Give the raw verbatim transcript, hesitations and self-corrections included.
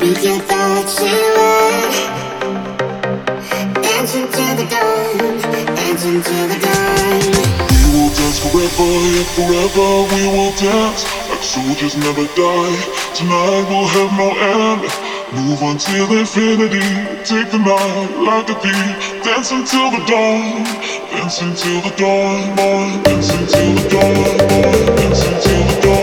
We can throw it right, dancing to the dawn, dancing to the dawn. We will dance forever, yeah, forever we will dance like soldiers never die. Tonight we'll have no end. Move until infinity. Take the night like a thief. Dance until the dawn. Dance until the dawn, dawn. Dance until the dawn, dawn. Dance until the dawn.